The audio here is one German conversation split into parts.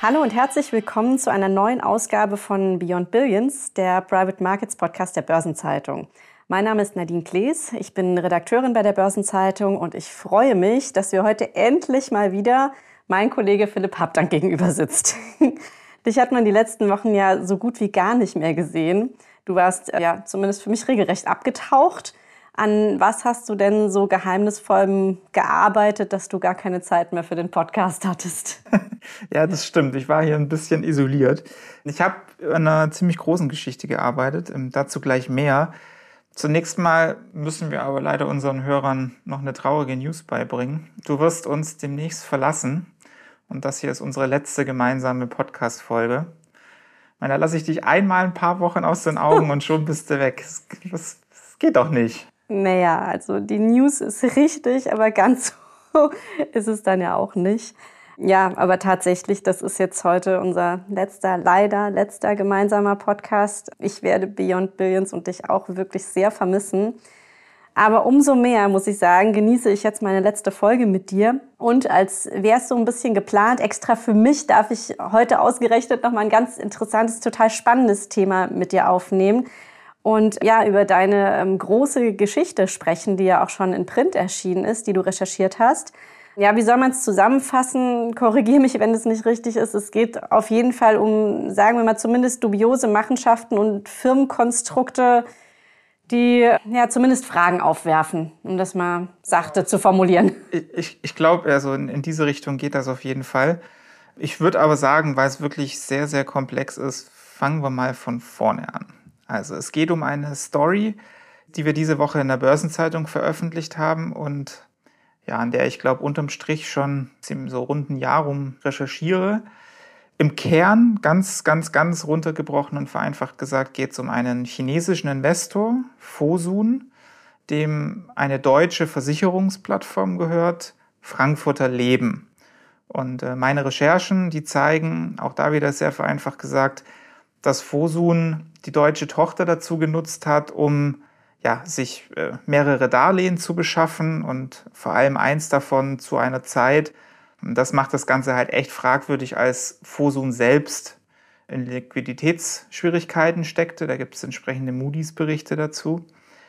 Hallo und herzlich willkommen zu einer neuen Ausgabe von Beyond Billions, der Private Markets Podcast der Börsenzeitung. Mein Name ist Nadine Klees, ich bin Redakteurin bei der Börsenzeitung und ich freue mich, dass wir heute endlich mal wieder mein Kollege Philipp Habdank gegenüber sitzt. Dich hat man die letzten Wochen ja so gut wie gar nicht mehr gesehen. Du warst ja zumindest für mich regelrecht abgetaucht. An was hast du denn so geheimnisvoll gearbeitet, dass du gar keine Zeit mehr für den Podcast hattest? Ja, das stimmt. Ich war hier ein bisschen isoliert. Ich habe an einer ziemlich großen Geschichte gearbeitet, dazu gleich mehr. Zunächst mal müssen wir aber leider unseren Hörern noch eine traurige News beibringen. Du wirst uns demnächst verlassen und das hier ist unsere letzte gemeinsame Podcast-Folge. Da lasse ich dich einmal ein paar Wochen aus den Augen und schon bist du weg. Das geht doch nicht. Naja, also die News ist richtig, aber ganz so ist es dann ja auch nicht. Ja, aber tatsächlich, das ist jetzt heute unser letzter gemeinsamer Podcast. Ich werde Beyond Billions und dich auch wirklich sehr vermissen. Aber umso mehr, muss ich sagen, genieße ich jetzt meine letzte Folge mit dir. Und als wäre es so ein bisschen geplant, extra für mich darf ich heute ausgerechnet nochmal ein ganz interessantes, total spannendes Thema mit dir aufnehmen. Und ja, über deine große Geschichte sprechen, die ja auch schon in Print erschienen ist, die du recherchiert hast. Ja, wie soll man es zusammenfassen? Korrigiere mich, wenn es nicht richtig ist. Es geht auf jeden Fall um, sagen wir mal, zumindest dubiose Machenschaften und Firmenkonstrukte, die ja zumindest Fragen aufwerfen, um das mal sachte zu formulieren. Ich glaube, also in diese Richtung geht das auf jeden Fall. Ich würde aber sagen, weil es wirklich sehr, sehr komplex ist, fangen wir mal von vorne an. Also es geht um eine Story, die wir diese Woche in der Börsenzeitung veröffentlicht haben und ja, an der ich glaube unterm Strich schon so rund ein Jahr rum recherchiere. Im Kern, ganz runtergebrochen und vereinfacht gesagt, geht es um einen chinesischen Investor, Fosun, dem eine deutsche Versicherungsplattform gehört, Frankfurter Leben. Und meine Recherchen, die zeigen, auch da wieder sehr vereinfacht gesagt, dass Fosun die deutsche Tochter dazu genutzt hat, um sich mehrere Darlehen zu beschaffen und vor allem eins davon zu einer Zeit. Und das macht das Ganze halt echt fragwürdig, als Fosun selbst in Liquiditätsschwierigkeiten steckte. Da gibt es entsprechende Moody's-Berichte dazu.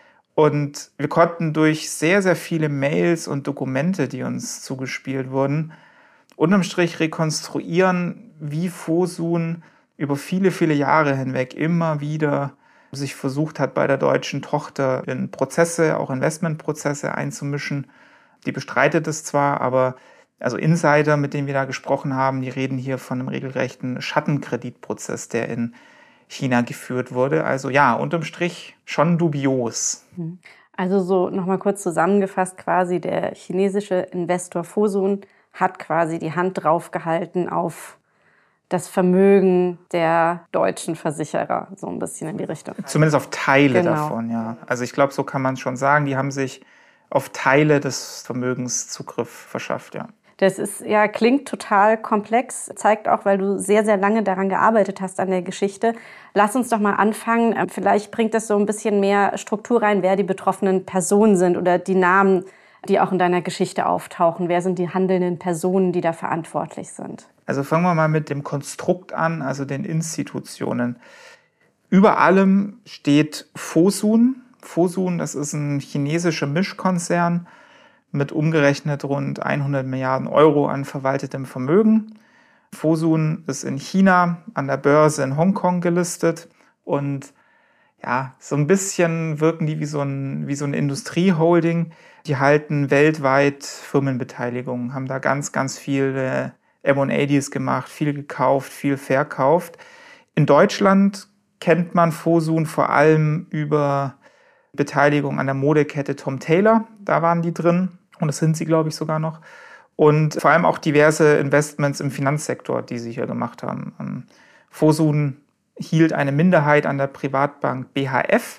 Und wir konnten durch sehr, sehr viele Mails und Dokumente, die uns zugespielt wurden, unterm Strich rekonstruieren, wie Fosun über viele, viele Jahre hinweg immer wieder sich versucht hat, bei der deutschen Tochter in Prozesse, auch Investmentprozesse einzumischen. Die bestreitet es zwar, aber also Insider, mit denen wir da gesprochen haben, die reden hier von einem regelrechten Schattenkreditprozess, der in China geführt wurde. Also ja, unterm Strich schon dubios. Also so nochmal kurz zusammengefasst quasi, der chinesische Investor Fosun hat quasi die Hand draufgehalten auf das Vermögen der deutschen Versicherer, so ein bisschen in die Richtung. Zumindest auf Teile davon, ja. Also ich glaube, so kann man es schon sagen. Die haben sich auf Teile des Vermögens Zugriff verschafft, ja. Das ist, ja, klingt total komplex, zeigt auch, weil du sehr, sehr lange daran gearbeitet hast an der Geschichte. Lass uns doch mal anfangen. Vielleicht bringt das so ein bisschen mehr Struktur rein, wer die betroffenen Personen sind oder die Namen, die auch in deiner Geschichte auftauchen. Wer sind die handelnden Personen, die da verantwortlich sind? Also fangen wir mal mit dem Konstrukt an, also den Institutionen. Über allem steht Fosun. Fosun, das ist ein chinesischer Mischkonzern mit umgerechnet rund 100 Milliarden Euro an verwaltetem Vermögen. Fosun ist in China an der Börse in Hongkong gelistet und ja, so ein bisschen wirken die wie so eine Industrieholding. Die halten weltweit Firmenbeteiligungen, haben da ganz viele M&A-Deals gemacht, viel gekauft, viel verkauft. In Deutschland kennt man Fosun vor allem über Beteiligung an der Modekette Tom Tailor. Da waren die drin und das sind sie, glaube ich, sogar noch. Und vor allem auch diverse Investments im Finanzsektor, die sie hier gemacht haben. Fosun hielt eine Minderheit an der Privatbank BHF.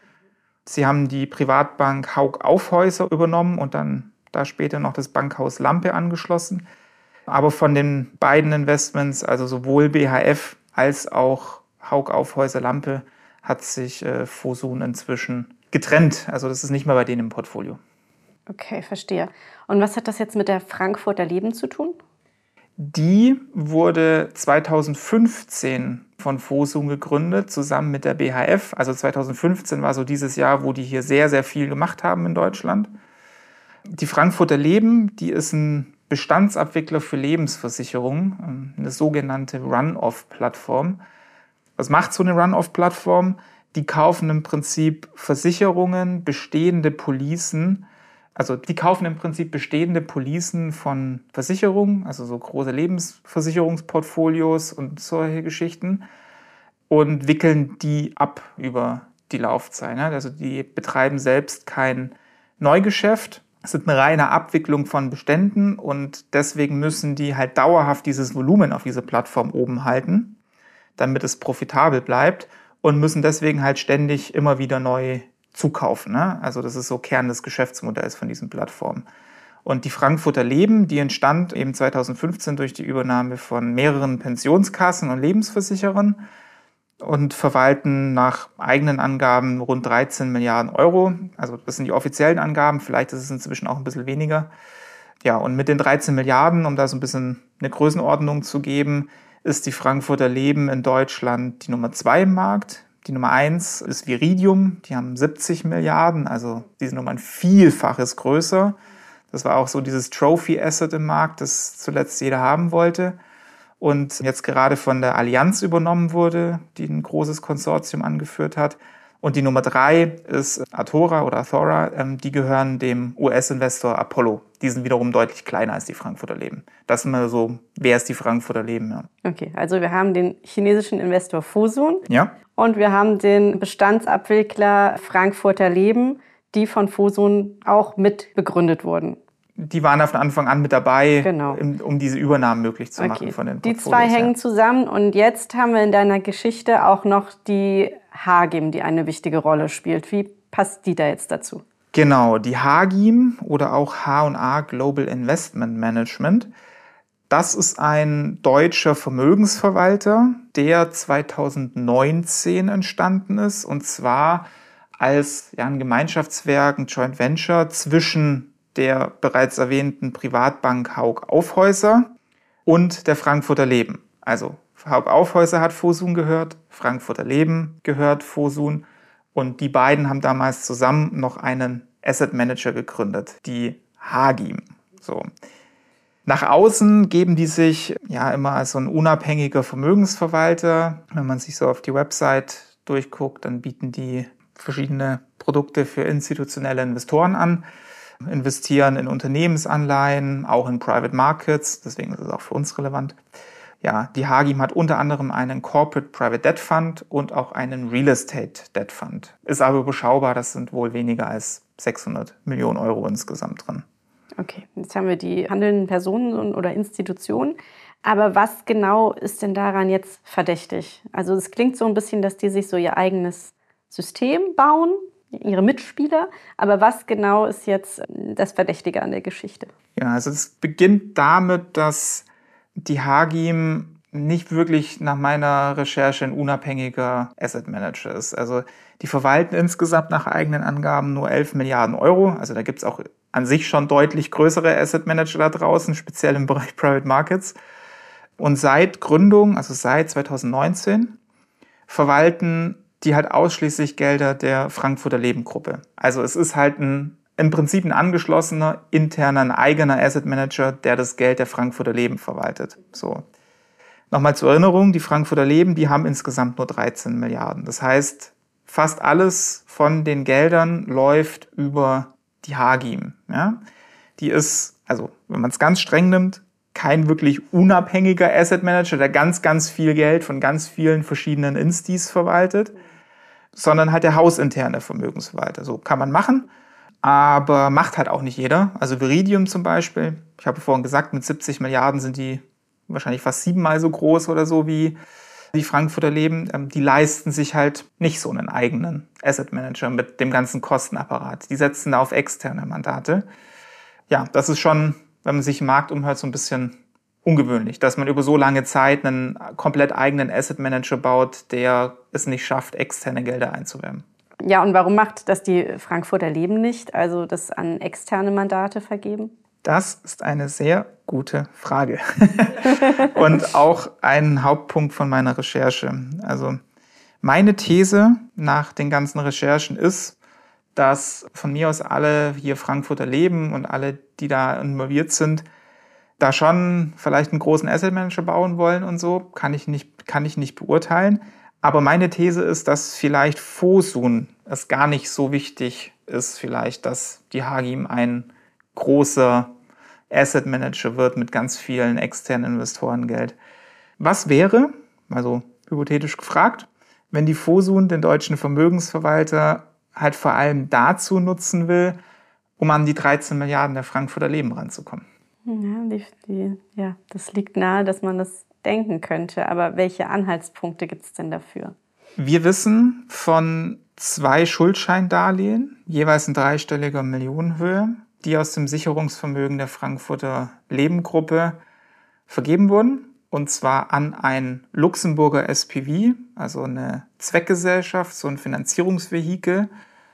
Sie haben die Privatbank Hauck Aufhäuser übernommen und dann da später noch das Bankhaus Lampe angeschlossen. Aber von den beiden Investments, also sowohl BHF als auch Hauck Aufhäuser Lampe, hat sich Fosun inzwischen getrennt. Also das ist nicht mehr bei denen im Portfolio. Okay, verstehe. Und was hat das jetzt mit der Frankfurter Leben zu tun? Die wurde 2015 von Fosun gegründet, zusammen mit der BHF. Also 2015 war so dieses Jahr, wo die hier sehr, sehr viel gemacht haben in Deutschland. Die Frankfurter Leben, die ist ein Bestandsabwickler für Lebensversicherungen, eine sogenannte Run-off-Plattform. Was macht so eine Run-off-Plattform? Die kaufen im Prinzip Versicherungen, bestehende Policen. Also die kaufen im Prinzip bestehende Policen von Versicherungen, also so große Lebensversicherungsportfolios und solche Geschichten und wickeln die ab über die Laufzeit. Also die betreiben selbst kein Neugeschäft. Es sind eine reine Abwicklung von Beständen und deswegen müssen die halt dauerhaft dieses Volumen auf dieser Plattform oben halten, damit es profitabel bleibt und müssen deswegen halt ständig immer wieder neu zukaufen. Ne? Also das ist so Kern des Geschäftsmodells von diesen Plattformen. Und die Frankfurter Leben, die entstand eben 2015 durch die Übernahme von mehreren Pensionskassen und Lebensversicherern und verwalten nach eigenen Angaben rund 13 Milliarden Euro. Also das sind die offiziellen Angaben, vielleicht ist es inzwischen auch ein bisschen weniger. Ja, und mit den 13 Milliarden, um da so ein bisschen eine Größenordnung zu geben, ist die Frankfurter Leben in Deutschland die Nummer 2 im Markt. Die Nummer 1 ist Viridium, die haben 70 Milliarden, also die sind um ein Vielfaches größer. Das war auch so dieses Trophy-Asset im Markt, das zuletzt jeder haben wollte. Und jetzt gerade von der Allianz übernommen wurde, die ein großes Konsortium angeführt hat. Und die Nummer 3 ist Athora, die gehören dem US-Investor Apollo. Die sind wiederum deutlich kleiner als die Frankfurter Leben. Das ist immer so, wer ist die Frankfurter Leben? Ja. Okay, also wir haben den chinesischen Investor Fosun. Ja. Und wir haben den Bestandsabwickler Frankfurter Leben, die von Fosun auch mit begründet wurden. Die waren von Anfang an mit dabei, genau, um diese Übernahmen möglich zu machen von den Portfolios. Die zwei hängen zusammen und jetzt haben wir in deiner Geschichte auch noch die Hagim, die eine wichtige Rolle spielt. Wie passt die da jetzt dazu? Genau, die Hagim oder auch H&A Global Investment Management. Das ist ein deutscher Vermögensverwalter, der 2019 entstanden ist und zwar als ein Gemeinschaftswerk, ein Joint Venture zwischen der bereits erwähnten Privatbank Hauck Aufhäuser und der Frankfurter Leben. Also Hauck Aufhäuser hat Fosun gehört, Frankfurter Leben gehört Fosun und die beiden haben damals zusammen noch einen Asset Manager gegründet, die Hagim. So. Nach außen geben die sich immer als so ein unabhängiger Vermögensverwalter. Wenn man sich so auf die Website durchguckt, dann bieten die verschiedene Produkte für institutionelle Investoren an, investieren in Unternehmensanleihen, auch in Private Markets, deswegen ist es auch für uns relevant. Ja, die Hagim hat unter anderem einen Corporate Private Debt Fund und auch einen Real Estate Debt Fund. Ist aber überschaubar, das sind wohl weniger als 600 Millionen Euro insgesamt drin. Okay, jetzt haben wir die handelnden Personen oder Institutionen. Aber was genau ist denn daran jetzt verdächtig? Also es klingt so ein bisschen, dass die sich so ihr eigenes System bauen, ihre Mitspieler. Aber was genau ist jetzt das Verdächtige an der Geschichte? Ja, also es beginnt damit, dass die Hagim nicht wirklich nach meiner Recherche ein unabhängiger Asset Manager ist. Also die verwalten insgesamt nach eigenen Angaben nur 11 Milliarden Euro. Also da gibt es auch an sich schon deutlich größere Asset Manager da draußen, speziell im Bereich Private Markets. Und seit Gründung, also seit 2019, verwalten die halt ausschließlich Gelder der Frankfurter Leben Gruppe. Also es ist halt im Prinzip ein angeschlossener, interner, ein eigener Asset Manager, der das Geld der Frankfurter Leben verwaltet. So. Nochmal zur Erinnerung, die Frankfurter Leben, die haben insgesamt nur 13 Milliarden. Das heißt, fast alles von den Geldern läuft über die Hagim. Ja? Die ist, also wenn man es ganz streng nimmt, kein wirklich unabhängiger Asset Manager, der ganz, ganz viel Geld von ganz vielen verschiedenen Instis verwaltet, sondern halt der hausinterne Vermögensverwalter. So kann man machen, aber macht halt auch nicht jeder. Also Viridium zum Beispiel, ich habe vorhin gesagt, mit 70 Milliarden sind die wahrscheinlich fast 7-mal so groß oder so wie die Frankfurter Leben. Die leisten sich halt nicht so einen eigenen Asset Manager mit dem ganzen Kostenapparat. Die setzen da auf externe Mandate. Ja, das ist schon, wenn man sich im Markt umhört, so ein bisschen ungewöhnlich, dass man über so lange Zeit einen komplett eigenen Asset Manager baut, der es nicht schafft, externe Gelder einzuwerben. Ja, und warum macht das die Frankfurter Leben nicht, also das an externe Mandate vergeben? Das ist eine sehr gute Frage und auch ein Hauptpunkt von meiner Recherche. Also meine These nach den ganzen Recherchen ist, dass von mir aus alle hier Frankfurter leben und alle, die da involviert sind, da schon vielleicht einen großen Asset Manager bauen wollen und so, kann ich nicht beurteilen. Aber meine These ist, dass vielleicht Fosun es gar nicht so wichtig ist, vielleicht, dass die Hagim ein großer Asset Manager wird mit ganz vielen externen Investorengeld. Was wäre, also hypothetisch gefragt, wenn die Fosun den deutschen Vermögensverwalter halt vor allem dazu nutzen will, um an die 13 Milliarden der Frankfurter Leben ranzukommen? Ja, das liegt nahe, dass man das denken könnte. Aber welche Anhaltspunkte gibt es denn dafür? Wir wissen von 2 Schuldscheindarlehen, jeweils in dreistelliger Millionenhöhe, die aus dem Sicherungsvermögen der Frankfurter Leben-Gruppe vergeben wurden. Und zwar an ein Luxemburger SPV, also eine Zweckgesellschaft, so ein Finanzierungsvehikel,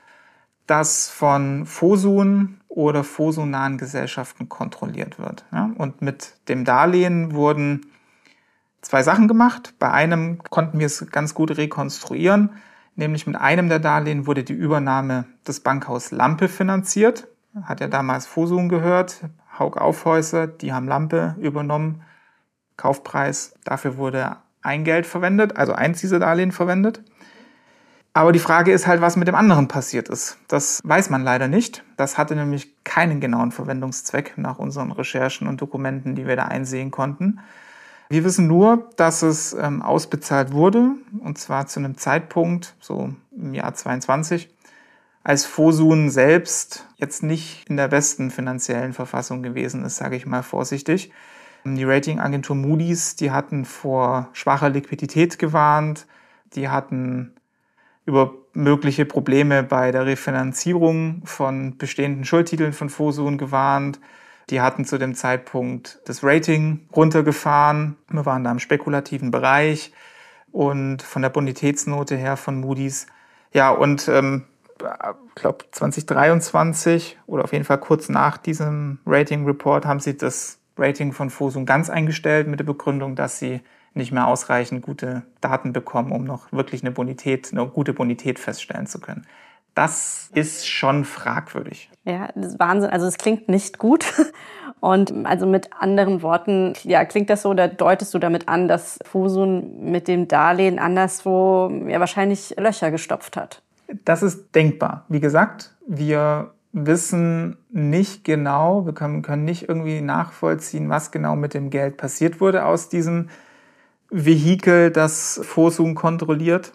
das von Fosun oder Fosun-nahen Gesellschaften kontrolliert wird. Ja, und mit dem Darlehen wurden 2 Sachen gemacht. Bei einem konnten wir es ganz gut rekonstruieren, nämlich mit einem der Darlehen wurde die Übernahme des Bankhaus Lampe finanziert. Hat ja damals Fosun gehört, Haug Aufhäuser, die haben Lampe übernommen. Kaufpreis, dafür wurde ein Geld verwendet, also eins dieser Darlehen verwendet. Aber die Frage ist halt, was mit dem anderen passiert ist. Das weiß man leider nicht. Das hatte nämlich keinen genauen Verwendungszweck nach unseren Recherchen und Dokumenten, die wir da einsehen konnten. Wir wissen nur, dass es ausbezahlt wurde, und zwar zu einem Zeitpunkt, so im Jahr 22, als Fosun selbst jetzt nicht in der besten finanziellen Verfassung gewesen ist, sage ich mal vorsichtig. Die Ratingagentur Moody's, die hatten vor schwacher Liquidität gewarnt, die hatten über mögliche Probleme bei der Refinanzierung von bestehenden Schuldtiteln von Fosun gewarnt. Die hatten zu dem Zeitpunkt das Rating runtergefahren. Wir waren da im spekulativen Bereich und von der Bonitätsnote her von Moody's. Ja, und ich glaube 2023 oder auf jeden Fall kurz nach diesem Rating-Report haben sie das Rating von Fosun ganz eingestellt mit der Begründung, dass sie nicht mehr ausreichend gute Daten bekommen, um noch wirklich eine gute Bonität feststellen zu können. Das ist schon fragwürdig. Ja, das ist Wahnsinn. Also es klingt nicht gut. Und also mit anderen Worten, ja, klingt das so oder deutest du damit an, dass Fosun mit dem Darlehen anderswo ja wahrscheinlich Löcher gestopft hat? Das ist denkbar. Wie gesagt, wir wissen nicht genau, wir können nicht irgendwie nachvollziehen, was genau mit dem Geld passiert wurde aus diesem Vehikel, das Fosun kontrolliert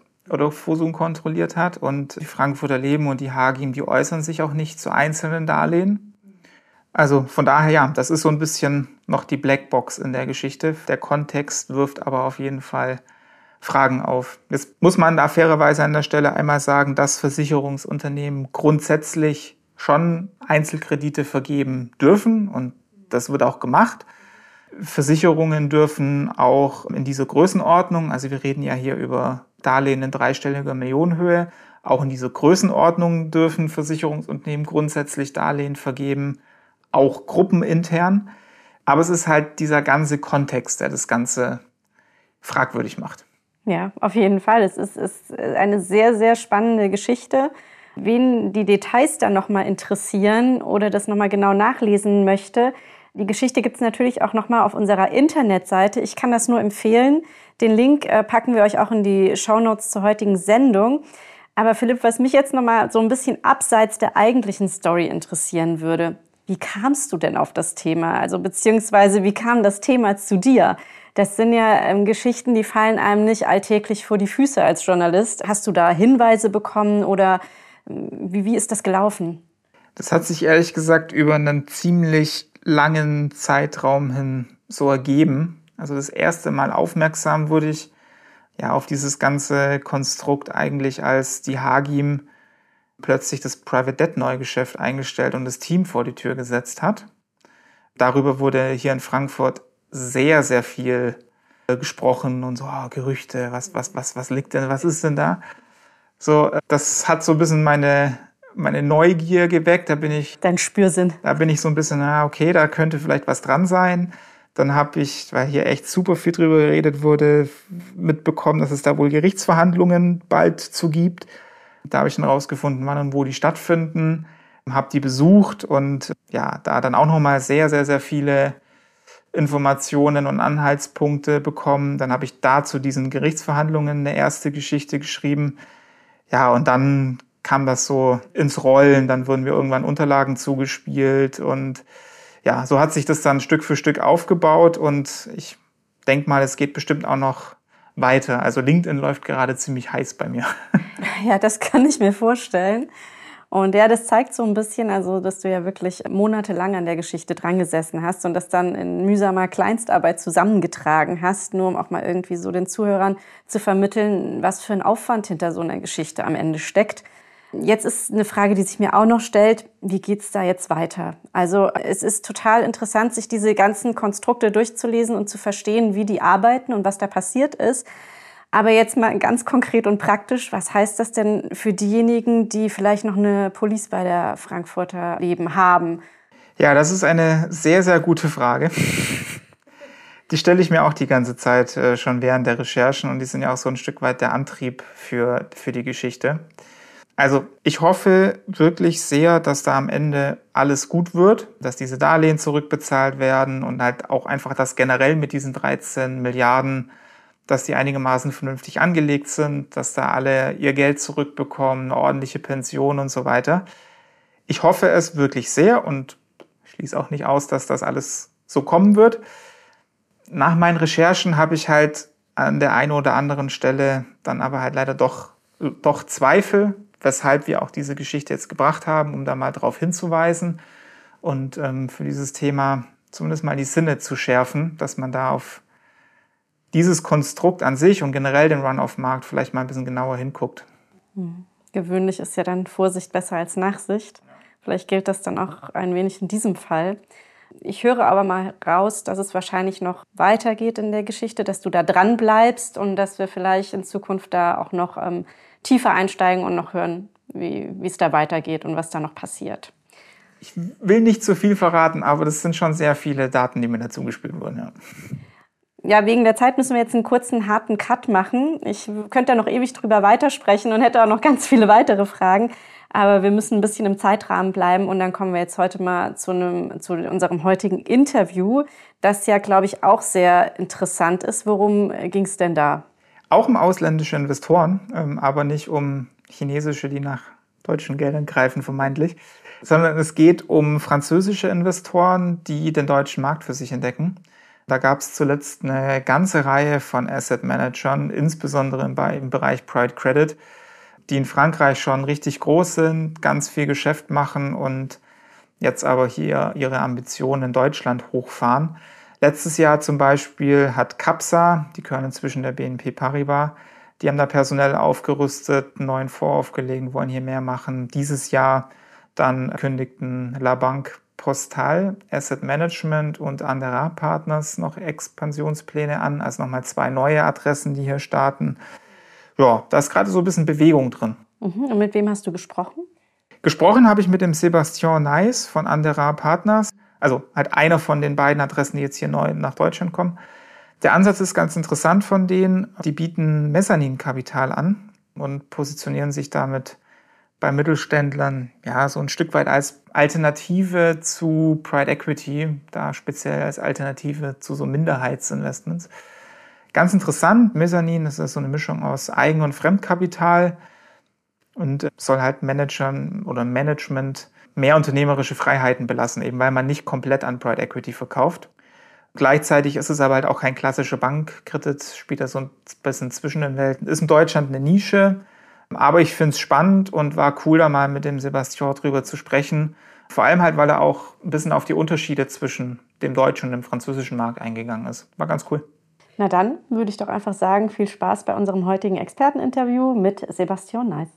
hat. Und die Frankfurter Leben und die Hagim, die äußern sich auch nicht zu einzelnen Darlehen. Also von daher, ja, das ist so ein bisschen noch die Blackbox in der Geschichte. Der Kontext wirft aber auf jeden Fall Fragen auf. Jetzt muss man da fairerweise an der Stelle einmal sagen, dass Versicherungsunternehmen grundsätzlich schon Einzelkredite vergeben dürfen und das wird auch gemacht. Versicherungen dürfen auch in dieser Größenordnung, also wir reden ja hier über Darlehen in dreistelliger Millionenhöhe, auch in dieser Größenordnung dürfen Versicherungsunternehmen grundsätzlich Darlehen vergeben, auch gruppenintern. Aber es ist halt dieser ganze Kontext, der das Ganze fragwürdig macht. Ja, auf jeden Fall. Es ist eine sehr, sehr spannende Geschichte. Wen die Details dann nochmal interessieren oder das nochmal genau nachlesen möchte, die Geschichte gibt es natürlich auch nochmal auf unserer Internetseite. Ich kann das nur empfehlen. Den Link packen wir euch auch in die Shownotes zur heutigen Sendung. Aber Philipp, was mich jetzt nochmal so ein bisschen abseits der eigentlichen Story interessieren würde, wie kamst du denn auf das Thema? Also beziehungsweise wie kam das Thema zu dir? Das sind ja Geschichten, die fallen einem nicht alltäglich vor die Füße als Journalist. Hast du da Hinweise bekommen oder wie ist das gelaufen? Das hat sich ehrlich gesagt über einen ziemlich langen Zeitraum hin so ergeben. Also das erste Mal aufmerksam wurde ich ja auf dieses ganze Konstrukt eigentlich, als die Hagim plötzlich das Private Debt Neugeschäft eingestellt und das Team vor die Tür gesetzt hat. Darüber wurde hier in Frankfurt sehr, sehr viel gesprochen und so, Gerüchte, was liegt denn, was ist denn da? So, das hat so ein bisschen meine meine Neugier geweckt. Dein Spürsinn. Da bin ich so ein bisschen, okay, da könnte vielleicht was dran sein. Dann habe ich, weil hier echt super viel drüber geredet wurde, mitbekommen, dass es da wohl Gerichtsverhandlungen bald zu gibt. Da habe ich dann rausgefunden, wann und wo die stattfinden, habe die besucht und ja, da dann auch nochmal sehr, sehr, sehr viele Informationen und Anhaltspunkte bekommen. Dann habe ich da zu diesen Gerichtsverhandlungen eine erste Geschichte geschrieben. Ja, und dann kam das so ins Rollen. Dann wurden mir irgendwann Unterlagen zugespielt und ja, so hat sich das dann Stück für Stück aufgebaut und ich denke mal, es geht bestimmt auch noch weiter. Also LinkedIn läuft gerade ziemlich heiß bei mir. Ja, das kann ich mir vorstellen. Und ja, das zeigt so ein bisschen, also dass du ja wirklich monatelang an der Geschichte dran gesessen hast und das dann in mühsamer Kleinstarbeit zusammengetragen hast, nur um auch mal irgendwie so den Zuhörern zu vermitteln, was für ein Aufwand hinter so einer Geschichte am Ende steckt. Jetzt ist eine Frage, die sich mir auch noch stellt, wie geht's da jetzt weiter? Also es ist total interessant, sich diese ganzen Konstrukte durchzulesen und zu verstehen, wie die arbeiten und was da passiert ist. Aber jetzt mal ganz konkret und praktisch, was heißt das denn für diejenigen, die vielleicht noch eine Police bei der Frankfurter Leben haben? Ja, das ist eine sehr, sehr gute Frage. Die stelle ich mir auch die ganze Zeit schon während der Recherchen und die sind ja auch so ein Stück weit der Antrieb für die Geschichte. Also ich hoffe wirklich sehr, dass da am Ende alles gut wird, dass diese Darlehen zurückbezahlt werden und halt auch einfach, dass generell mit diesen 13 Milliarden, dass die einigermaßen vernünftig angelegt sind, dass da alle ihr Geld zurückbekommen, eine ordentliche Pension und so weiter. Ich hoffe es wirklich sehr und schließe auch nicht aus, dass das alles so kommen wird. Nach meinen Recherchen habe ich halt an der einen oder anderen Stelle dann aber halt leider doch Zweifel, weshalb wir auch diese Geschichte jetzt gebracht haben, um da mal drauf hinzuweisen und für dieses Thema zumindest mal die Sinne zu schärfen, dass man da auf dieses Konstrukt an sich und generell den Run-off-Markt vielleicht mal ein bisschen genauer hinguckt. Gewöhnlich ist ja dann Vorsicht besser als Nachsicht. Vielleicht gilt das dann auch ein wenig in diesem Fall. Ich höre aber mal raus, dass es wahrscheinlich noch weitergeht in der Geschichte, dass du da dran bleibst und dass wir vielleicht in Zukunft da auch noch tiefer einsteigen und noch hören, wie es da weitergeht und was da noch passiert. Ich will nicht zu viel verraten, aber das sind schon sehr viele Daten, die mir dazu gespielt wurden. Ja. Ja, wegen der Zeit müssen wir jetzt einen kurzen, harten Cut machen. Ich könnte da noch ewig drüber weitersprechen und hätte auch noch ganz viele weitere Fragen. Aber wir müssen ein bisschen im Zeitrahmen bleiben und dann kommen wir jetzt heute mal zu unserem heutigen Interview, das ja, glaube ich, auch sehr interessant ist. Worum ging es denn da? Auch um ausländische Investoren, aber nicht um chinesische, die nach deutschen Geldern greifen, vermeintlich, sondern es geht um französische Investoren, die den deutschen Markt für sich entdecken. Da gab es zuletzt eine ganze Reihe von Asset-Managern, insbesondere im Bereich Private Credit, die in Frankreich schon richtig groß sind, ganz viel Geschäft machen und jetzt aber hier ihre Ambitionen in Deutschland hochfahren. Letztes Jahr zum Beispiel hat Capsa, die gehören inzwischen der BNP Paribas, die haben da personell aufgerüstet, einen neuen Fonds aufgelegt, wollen hier mehr machen. Dieses Jahr dann kündigten La Banque Postale, Asset Management und Andera Partners noch Expansionspläne an, also nochmal 2 neue Adressen, die hier starten. Ja, da ist gerade so ein bisschen Bewegung drin. Und mit wem hast du gesprochen? Gesprochen habe ich mit dem Sébastien Neiss von Andera Partners, also halt einer von den beiden Adressen, die jetzt hier neu nach Deutschland kommen. Der Ansatz ist ganz interessant von denen. Die bieten Mezzaninkapital an und positionieren sich damit bei Mittelständlern ja so ein Stück weit als Alternative zu Private Equity, da speziell als Alternative zu so Minderheitsinvestments. Ganz interessant, Mezzanin, das ist so eine Mischung aus Eigen- und Fremdkapital und soll halt Managern oder Management mehr unternehmerische Freiheiten belassen, eben weil man nicht komplett an Private Equity verkauft. Gleichzeitig ist es aber halt auch kein klassischer Bankkredit, spielt da so ein bisschen zwischen den Welten. Ist in Deutschland eine Nische, aber ich finde es spannend und war cool, da mal mit dem Sébastien drüber zu sprechen. Vor allem halt, weil er auch ein bisschen auf die Unterschiede zwischen dem deutschen und dem französischen Markt eingegangen ist. War ganz cool. Na dann würde ich doch einfach sagen, viel Spaß bei unserem heutigen Experteninterview mit Sébastien Neiss.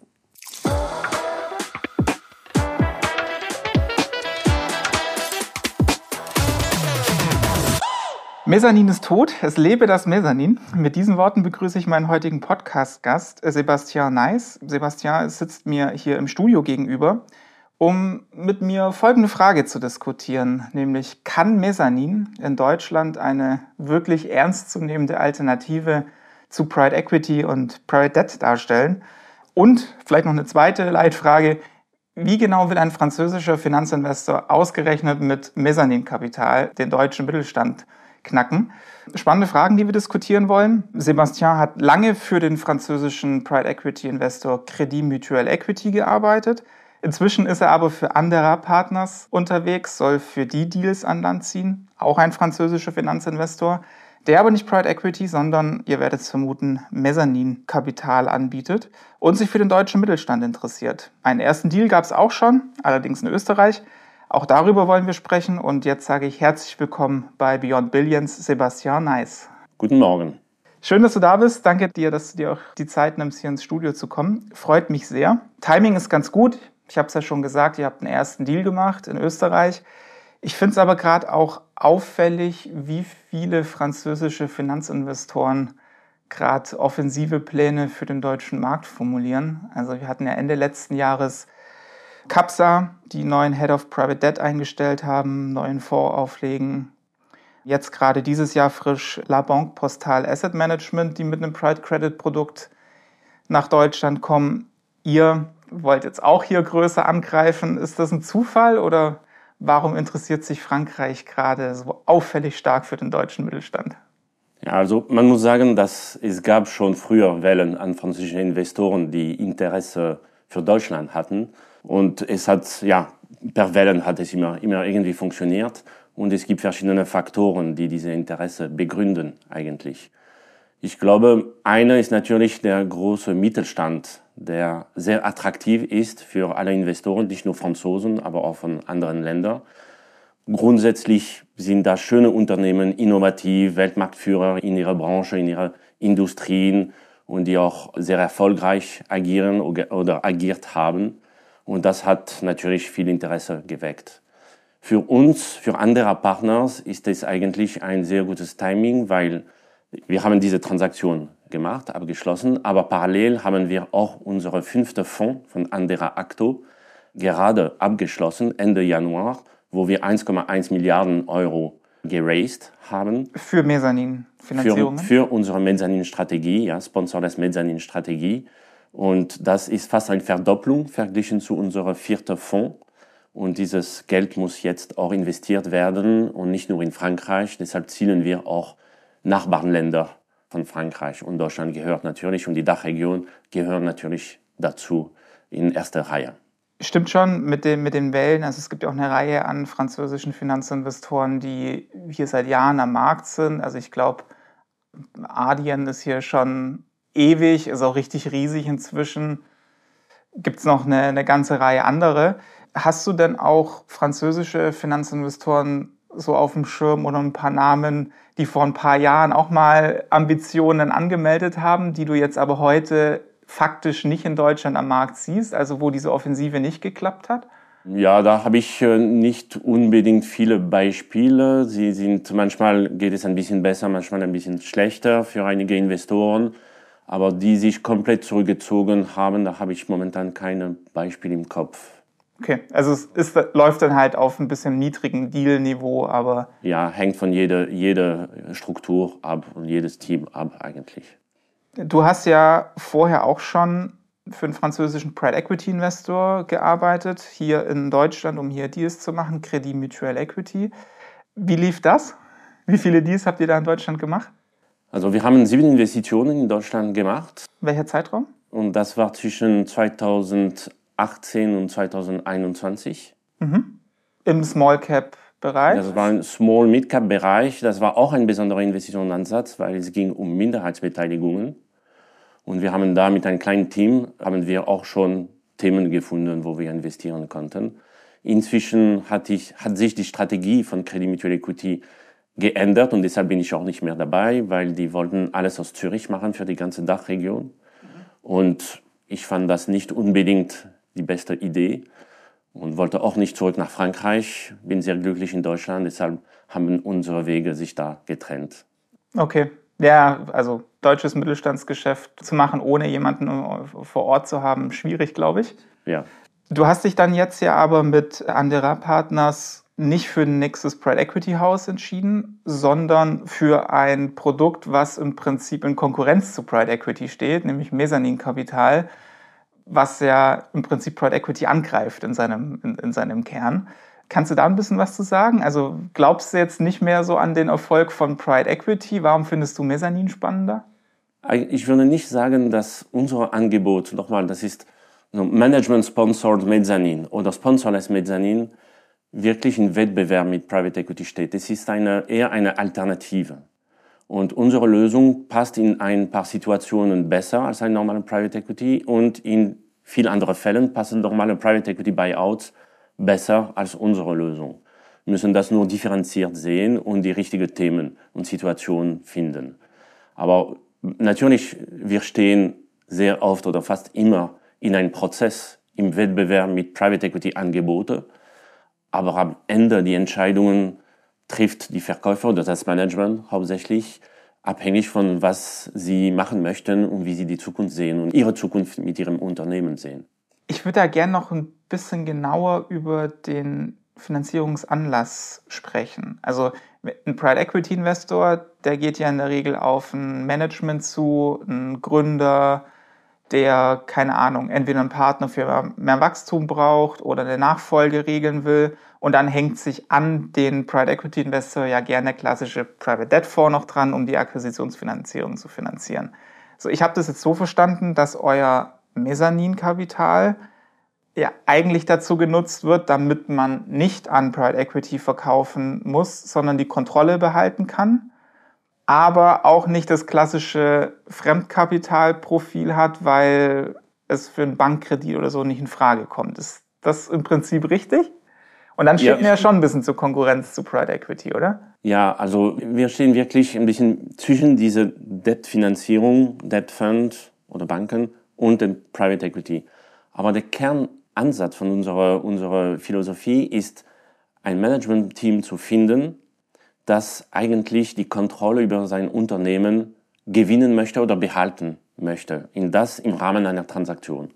Mezzanin ist tot, es lebe das Mezzanin. Mit diesen Worten begrüße ich meinen heutigen Podcast-Gast, Sébastien Neiss. Sébastien sitzt mir hier im Studio gegenüber, um mit mir folgende Frage zu diskutieren, nämlich: Kann Mezzanin in Deutschland eine wirklich ernstzunehmende Alternative zu Private Equity und Private Debt darstellen? Und vielleicht noch eine zweite Leitfrage: Wie genau will ein französischer Finanzinvestor ausgerechnet mit Mezzaninkapital den deutschen Mittelstand knacken? Spannende Fragen, die wir diskutieren wollen. Sébastien hat lange für den französischen Private Equity Investor Crédit Mutuel Equity gearbeitet. Inzwischen ist er aber für Andera Partners unterwegs, soll für die Deals an Land ziehen. Auch ein französischer Finanzinvestor, der aber nicht Private Equity, sondern, ihr werdet es vermuten, Mezzaninkapital anbietet und sich für den deutschen Mittelstand interessiert. Einen ersten Deal gab es auch schon, allerdings in Österreich. Auch darüber wollen wir sprechen und jetzt sage ich herzlich willkommen bei Beyond Billions, Sébastien Neiss. Guten Morgen. Schön, dass du da bist. Danke dir, dass du dir auch die Zeit nimmst, hier ins Studio zu kommen. Freut mich sehr. Timing ist ganz gut. Ich habe es ja schon gesagt, ihr habt einen ersten Deal gemacht in Österreich. Ich finde es aber gerade auch auffällig, wie viele französische Finanzinvestoren gerade offensive Pläne für den deutschen Markt formulieren. Also wir hatten ja Ende letzten Jahres CAPSA, die neuen Head of Private Debt eingestellt haben, neuen Fonds auflegen. Jetzt gerade dieses Jahr frisch La Banque Postale Asset Management, die mit einem Private Credit Produkt nach Deutschland kommen. Ihr wollt jetzt auch hier größer angreifen. Ist das ein Zufall oder warum interessiert sich Frankreich gerade so auffällig stark für den deutschen Mittelstand? Ja, also man muss sagen, dass es gab schon früher Wellen an französischen Investoren, die Interesse für Deutschland hatten. Und es hat, per Wellen hat es immer irgendwie funktioniert. Und es gibt verschiedene Faktoren, die diese Interesse begründen eigentlich. Ich glaube, einer ist natürlich der große Mittelstand, der sehr attraktiv ist für alle Investoren, nicht nur Franzosen, aber auch von anderen Ländern. Grundsätzlich sind da schöne Unternehmen, innovativ, Weltmarktführer in ihrer Branche, in ihrer Industrien und die auch sehr erfolgreich agieren oder agiert haben. Und das hat natürlich viel Interesse geweckt. Für uns, für andere Partners, ist es eigentlich ein sehr gutes Timing, weil wir haben diese Transaktion gemacht, abgeschlossen, aber parallel haben wir auch unsere 5. Fonds von Andera Acto gerade abgeschlossen, Ende Januar, wo wir 1,1 Milliarden Euro geraced haben. Für Mezzanin-Finanzierungen? Für unsere Mezzanin-Strategie, Sponsorless Mezzanin-Strategie. Und das ist fast eine Verdopplung verglichen zu unserem 4. Fonds. Und dieses Geld muss jetzt auch investiert werden und nicht nur in Frankreich. Deshalb zielen wir auch Nachbarländer von Frankreich. Und Deutschland gehört natürlich und die Dachregion gehört natürlich dazu in erster Reihe. Stimmt schon mit den Wellen. Also es gibt ja auch eine Reihe an französischen Finanzinvestoren, die hier seit Jahren am Markt sind. Also ich glaube, Adyen ist hier schon ewig, ist auch richtig riesig inzwischen. Gibt es noch eine ganze Reihe andere. Hast du denn auch französische Finanzinvestoren so auf dem Schirm oder ein paar Namen, die vor ein paar Jahren auch mal Ambitionen angemeldet haben, die du jetzt aber heute faktisch nicht in Deutschland am Markt siehst, also wo diese Offensive nicht geklappt hat? Ja, da habe ich nicht unbedingt viele Beispiele. Manchmal geht es ein bisschen besser, manchmal ein bisschen schlechter für einige Investoren. Aber die sich komplett zurückgezogen haben, da habe ich momentan keine Beispiele im Kopf. Okay, also es läuft dann halt auf ein bisschen niedrigen Deal-Niveau, aber... Ja, hängt von jeder Struktur ab und jedes Team ab eigentlich. Du hast ja vorher auch schon für einen französischen Private Equity Investor gearbeitet, hier in Deutschland, um hier Deals zu machen, Crédit Mutuel Equity. Wie lief das? Wie viele Deals habt ihr da in Deutschland gemacht? Also wir haben 7 Investitionen in Deutschland gemacht. Welcher Zeitraum? Und das war zwischen 2018 und 2021. Mhm. Im Small Cap Bereich? Das war ein Small Mid Cap Bereich. Das war auch ein besonderer Investitionsansatz, weil es ging um Minderheitsbeteiligungen. Und wir haben da mit einem kleinen Team, haben wir auch schon Themen gefunden, wo wir investieren konnten. Inzwischen hat sich die Strategie von Crédit Mutuel Equity geändert und deshalb bin ich auch nicht mehr dabei, weil die wollten alles aus Zürich machen für die ganze Dachregion. Und ich fand das nicht unbedingt die beste Idee. und wollte auch nicht zurück nach Frankreich. Bin sehr glücklich in Deutschland, deshalb haben unsere Wege sich da getrennt. Okay. Ja, also deutsches Mittelstandsgeschäft zu machen, ohne jemanden vor Ort zu haben, schwierig, glaube ich. Ja. Du hast dich dann jetzt ja aber mit Andera Partners nicht für ein nächstes Private Equity Haus entschieden, sondern für ein Produkt, was im Prinzip in Konkurrenz zu Private Equity steht, nämlich Mezzaninkapital, was ja im Prinzip Private Equity angreift in seinem Kern. Kannst du da ein bisschen was zu sagen? Also glaubst du jetzt nicht mehr so an den Erfolg von Private Equity? Warum findest du Mezzanin spannender? Ich würde nicht sagen, dass unser Angebot, nochmal, das ist Management-Sponsored Mezzanin oder Sponsorless Mezzanin, wirklich in Wettbewerb mit Private Equity steht. Es ist eher eine Alternative. Und unsere Lösung passt in ein paar Situationen besser als ein normaler Private Equity und in vielen anderen Fällen passen normale Private Equity Buyouts besser als unsere Lösung. Wir müssen das nur differenziert sehen und die richtigen Themen und Situationen finden. Aber natürlich, wir stehen sehr oft oder fast immer in einem Prozess im Wettbewerb mit Private Equity Angebote. Aber am Ende die Entscheidungen trifft die Verkäufer oder das Management hauptsächlich, abhängig von was sie machen möchten und wie sie die Zukunft sehen und ihre Zukunft mit ihrem Unternehmen sehen. Ich würde da gerne noch ein bisschen genauer über den Finanzierungsanlass sprechen. Also ein Private Equity Investor, der geht ja in der Regel auf ein Management zu, einen Gründer, der, keine Ahnung, entweder einen Partner für mehr Wachstum braucht oder eine Nachfolge regeln will. Und dann hängt sich an den Private Equity Investor ja gerne klassische Private Debt Fonds noch dran, um die Akquisitionsfinanzierung zu finanzieren. So, ich habe das jetzt so verstanden, dass euer Mezzaninkapital ja eigentlich dazu genutzt wird, damit man nicht an Private Equity verkaufen muss, sondern die Kontrolle behalten kann, aber auch nicht das klassische Fremdkapitalprofil hat, weil es für einen Bankkredit oder so nicht in Frage kommt. Ist das im Prinzip richtig? Und dann steht man ja schon ein bisschen zur Konkurrenz zu Private Equity, oder? Ja, also wir stehen wirklich ein bisschen zwischen dieser Debt-Finanzierung, Debt-Fund oder Banken und dem Private Equity. Aber der Kernansatz von unserer Philosophie ist, ein Management-Team zu finden, das eigentlich die Kontrolle über sein Unternehmen gewinnen möchte oder behalten möchte. Im Rahmen einer Transaktion.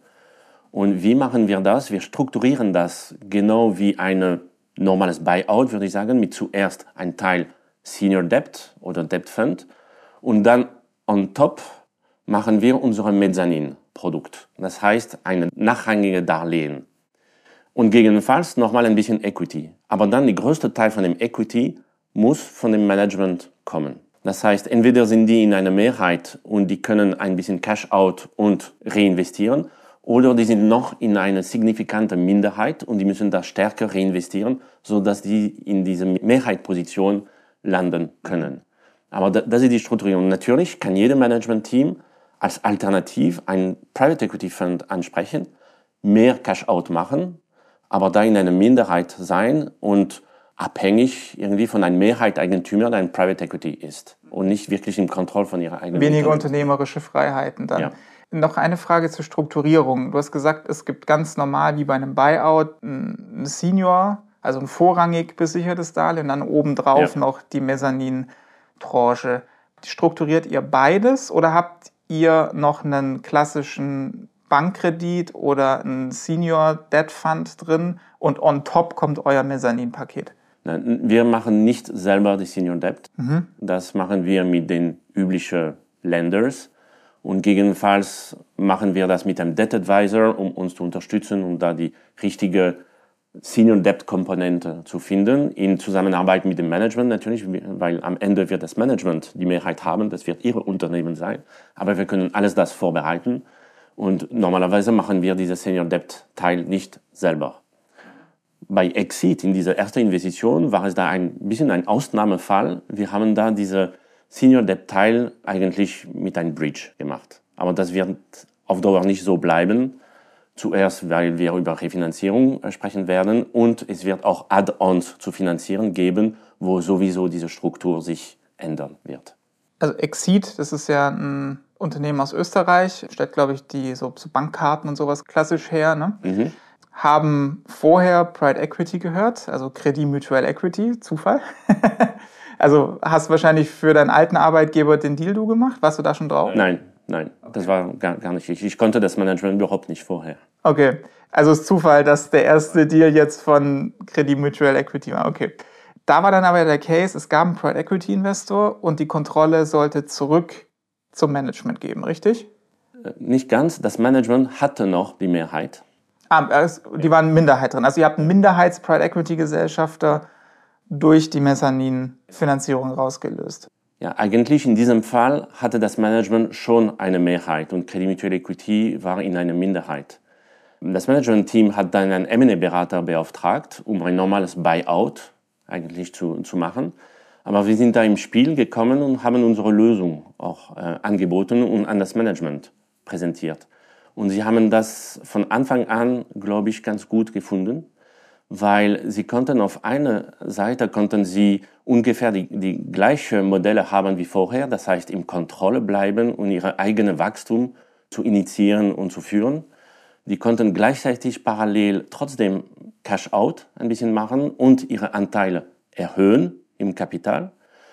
Und wie machen wir das? Wir strukturieren das genau wie ein normales Buyout, würde ich sagen, mit zuerst ein Teil Senior Debt oder Debt Fund und dann on top machen wir unser Mezzanin-Produkt. Das heißt, eine nachrangige Darlehen. Und gegebenenfalls nochmal ein bisschen Equity. Aber dann der größte Teil von dem Equity muss von dem Management kommen. Das heißt, entweder sind die in einer Mehrheit und die können ein bisschen Cash-out und reinvestieren, oder die sind noch in einer signifikanten Minderheit und die müssen da stärker reinvestieren, sodass die in diese Mehrheitsposition landen können. Aber das ist die Strukturierung. Natürlich kann jedes Management-Team als Alternativ einen Private Equity Fund ansprechen, mehr Cash-out machen, aber da in einer Minderheit sein und abhängig irgendwie von einem Mehrheitseigentümer, der ein Private Equity ist und nicht wirklich in Kontrolle von ihrer eigenen Weniger unternehmerische Freiheiten dann. Ja. Noch eine Frage zur Strukturierung. Du hast gesagt, es gibt ganz normal wie bei einem Buyout ein Senior, also ein vorrangig besichertes Darlehen und dann obendrauf noch die Mezzanin-Tranche. Strukturiert ihr beides oder habt ihr noch einen klassischen Bankkredit oder einen Senior Debt Fund drin und on top kommt euer Mezzanin-Paket? Wir machen nicht selber die Senior Debt. Das machen wir mit den üblichen Lenders. Und gegebenenfalls machen wir das mit einem Debt Advisor, um uns zu unterstützen und da die richtige Senior Debt Komponente zu finden, in Zusammenarbeit mit dem Management natürlich, weil am Ende wird das Management die Mehrheit haben, das wird ihre Unternehmen sein, aber wir können alles das vorbereiten und normalerweise machen wir diese Senior Debt Teil nicht selber. Bei Exit, in dieser ersten Investition, war es da ein bisschen ein Ausnahmefall. Wir haben da diese Senior Debt Teil eigentlich mit einem Bridge gemacht. Aber das wird auf Dauer nicht so bleiben. Zuerst, weil wir über Refinanzierung sprechen werden und es wird auch Add-ons zu finanzieren geben, wo sowieso diese Struktur sich ändern wird. Also Exit, das ist ja ein Unternehmen aus Österreich, stellt, glaube ich, die so Bankkarten und sowas klassisch her, ne? haben vorher Private Equity gehört, also Credit Mutual Equity, Zufall. Also hast wahrscheinlich für deinen alten Arbeitgeber den Deal gemacht? Warst du da schon drauf? Nein, das war gar nicht ich. Ich konnte das Management überhaupt nicht vorher. Okay, also es ist Zufall, dass der erste Deal jetzt von Credit Mutual Equity war. Okay. Da war dann aber der Case, es gab einen Private Equity Investor und die Kontrolle sollte zurück zum Management geben, richtig? Nicht ganz, das Management hatte noch die Mehrheit. Die waren Minderheit drin. Also ihr habt einen Minderheits-Private Equity Gesellschafter durch die Mezzanin-Finanzierung rausgelöst. Ja, eigentlich in diesem Fall hatte das Management schon eine Mehrheit und Credit Mutual Equity war in einer Minderheit. Das Management-Team hat dann einen M&A-Berater beauftragt, um ein normales Buyout eigentlich zu machen. Aber wir sind da im Spiel gekommen und haben unsere Lösung auch angeboten und an das Management präsentiert. Und sie haben das von Anfang an, glaube ich, ganz gut gefunden, weil sie konnten auf einer Seite ungefähr die gleichen Modelle haben wie vorher, das heißt in Kontrolle bleiben und ihre eigene Wachstum zu initiieren und zu führen. Die konnten gleichzeitig parallel trotzdem Cash-out ein bisschen machen und ihre Anteile erhöhen im Kapital.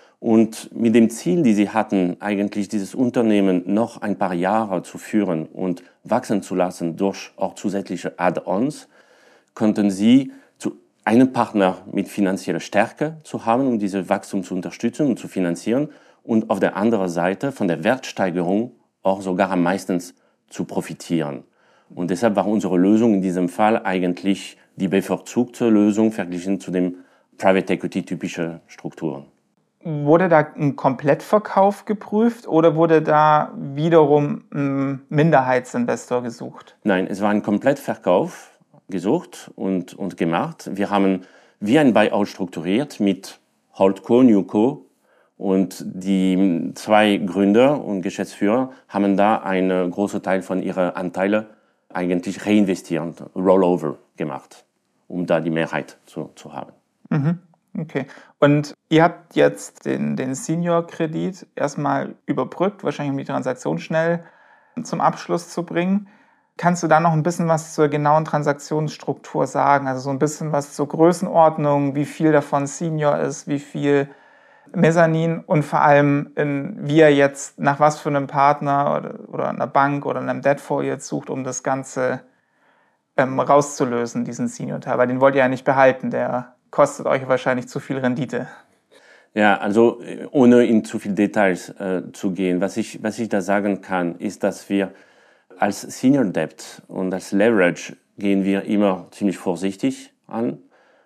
Und mit dem Ziel, die sie hatten, eigentlich dieses Unternehmen noch ein paar Jahre zu führen und wachsen zu lassen durch auch zusätzliche Add-ons, konnten sie zu einem Partner mit finanzieller Stärke zu haben, um diese Wachstum zu unterstützen und zu finanzieren und auf der anderen Seite von der Wertsteigerung auch sogar am meisten zu profitieren. Und deshalb war unsere Lösung in diesem Fall eigentlich die bevorzugte Lösung verglichen zu den Private Equity typischen Strukturen. Wurde da ein Komplettverkauf geprüft oder wurde da wiederum ein Minderheitsinvestor gesucht? Nein, es war ein Komplettverkauf gesucht und gemacht. Wir haben wie ein Buyout strukturiert mit Holdco, Newco und die zwei Gründer und Geschäftsführer haben da einen großen Teil von ihren Anteilen eigentlich reinvestierend, Rollover gemacht, um da die Mehrheit zu haben. Mhm. Okay. Und ihr habt jetzt den Senior-Kredit erstmal überbrückt, wahrscheinlich um die Transaktion schnell zum Abschluss zu bringen. Kannst du da noch ein bisschen was zur genauen Transaktionsstruktur sagen? Also so ein bisschen was zur Größenordnung, wie viel davon Senior ist, wie viel Mezzanin und vor allem, wie ihr jetzt nach was für einem Partner oder einer Bank oder einem Debt-Fonds jetzt sucht, um das Ganze rauszulösen, diesen Senior-Teil. Weil den wollt ihr ja nicht behalten, der kostet euch wahrscheinlich zu viel Rendite. Ja, also ohne in zu viele Details zu gehen, was ich da sagen kann, ist, dass wir als Senior Debt und als Leverage gehen wir immer ziemlich vorsichtig an.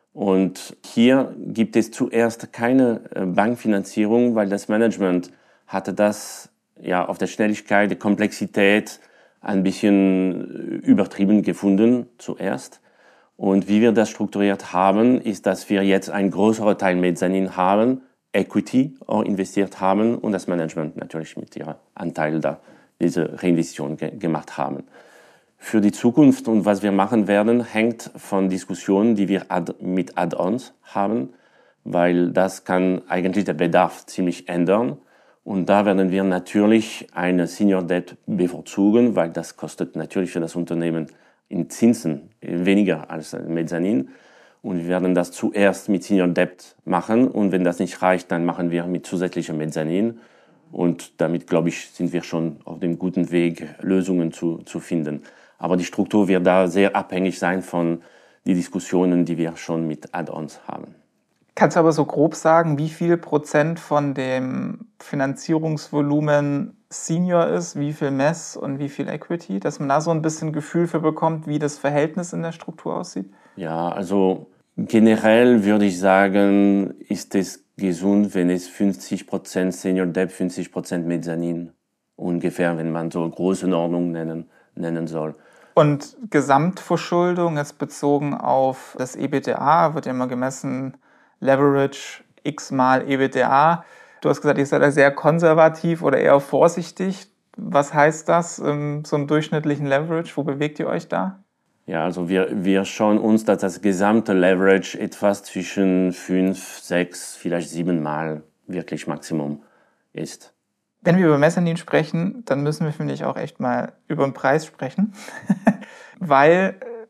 Und hier gibt es zuerst keine Bankfinanzierung, weil das Management hatte das ja auf der Schnelligkeit, der Komplexität ein bisschen übertrieben gefunden zuerst. Und wie wir das strukturiert haben, ist, dass wir jetzt einen größeren Teil Mezzanin haben, Equity auch investiert haben und das Management natürlich mit ihrem Anteil da diese Reinvestition gemacht haben. Für die Zukunft und was wir machen werden, hängt von Diskussionen, die wir mit Add-ons haben, weil das kann eigentlich der Bedarf ziemlich ändern. Und da werden wir natürlich eine Senior Debt bevorzugen, weil das kostet natürlich für das Unternehmen in Zinsen weniger als Mezzanin. Und wir werden das zuerst mit Senior Debt machen. Und wenn das nicht reicht, dann machen wir mit zusätzlichem Mezzanin. Und damit, glaube ich, sind wir schon auf dem guten Weg, Lösungen zu finden. Aber die Struktur wird da sehr abhängig sein von den Diskussionen, die wir schon mit Add-ons haben. Kannst du aber so grob sagen, wie viel Prozent von dem Finanzierungsvolumen Senior ist, wie viel Mezz und wie viel Equity, dass man da so ein bisschen Gefühl für bekommt, wie das Verhältnis in der Struktur aussieht? Ja, also generell würde ich sagen, ist es gesund, wenn es 50% Senior Debt, 50% Mezzanin ungefähr, wenn man so Größenordnung nennen soll. Und Gesamtverschuldung jetzt bezogen auf das EBITDA, wird ja immer gemessen, Leverage x mal EBITDA. Du hast gesagt, ihr seid da sehr konservativ oder eher vorsichtig. Was heißt das, so einen durchschnittlichen Leverage? Wo bewegt ihr euch da? Ja, also wir schauen uns, dass das gesamte Leverage etwas zwischen 5, 6, vielleicht 7 Mal wirklich Maximum ist. Wenn wir über Mezzanin sprechen, dann müssen wir, finde ich, auch echt mal über den Preis sprechen. Weil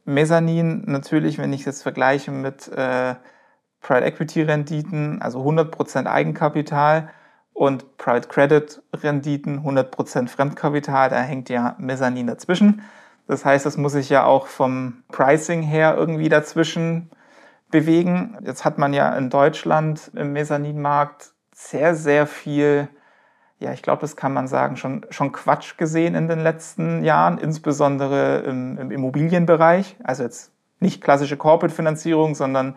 Mezzanin natürlich, wenn ich es jetzt vergleiche mit Private Equity Renditen, also 100% Eigenkapital und Private Credit Renditen, 100% Fremdkapital, da hängt ja Mezzanin dazwischen. Das heißt, das muss sich ja auch vom Pricing her irgendwie dazwischen bewegen. Jetzt hat man ja in Deutschland im Mezzaninmarkt sehr, sehr viel, ja, ich glaube, das kann man sagen, schon Quatsch gesehen in den letzten Jahren, insbesondere im Immobilienbereich. Also jetzt nicht klassische Corporate-Finanzierung, sondern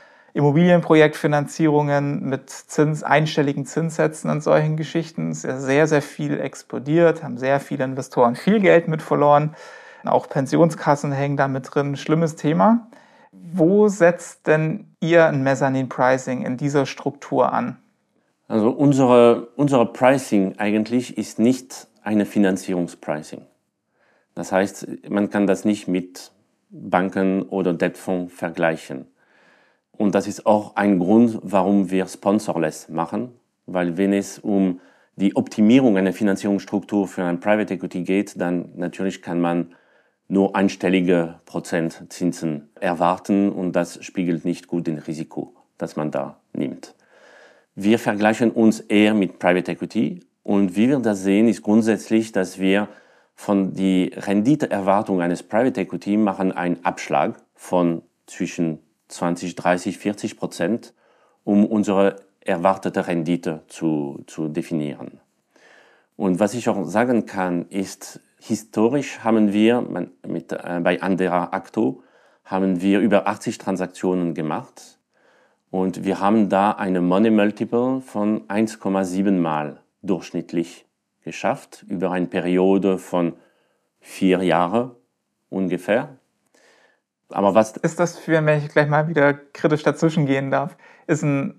Immobilienprojektfinanzierungen mit einstelligen Zinssätzen und solchen Geschichten. Es ist sehr, sehr viel explodiert, haben sehr viele Investoren viel Geld mit verloren. Auch Pensionskassen hängen da mit drin. Schlimmes Thema. Wo setzt denn ihr ein Mezzanin-Pricing in dieser Struktur an? Also unsere Pricing eigentlich ist nicht eine Finanzierungspricing. Das heißt, man kann das nicht mit Banken oder Debtfonds vergleichen. Und das ist auch ein Grund, warum wir Sponsorless machen, weil wenn es um die Optimierung einer Finanzierungsstruktur für ein Private Equity geht, dann natürlich kann man nur einstellige Prozentzinsen erwarten und das spiegelt nicht gut den Risiko, das man da nimmt. Wir vergleichen uns eher mit Private Equity und wie wir das sehen, ist grundsätzlich, dass wir von die Renditeerwartung eines Private Equity machen einen Abschlag von zwischen 20, 30, 40%, um unsere erwartete Rendite zu definieren. Und was ich auch sagen kann, ist, historisch haben wir bei Andera Acto haben wir über 80 Transaktionen gemacht und wir haben da eine Money Multiple von 1,7 Mal durchschnittlich geschafft, über eine Periode von 4 Jahren ungefähr. Aber was ist das für, wenn ich gleich mal wieder kritisch dazwischen gehen darf, ist ein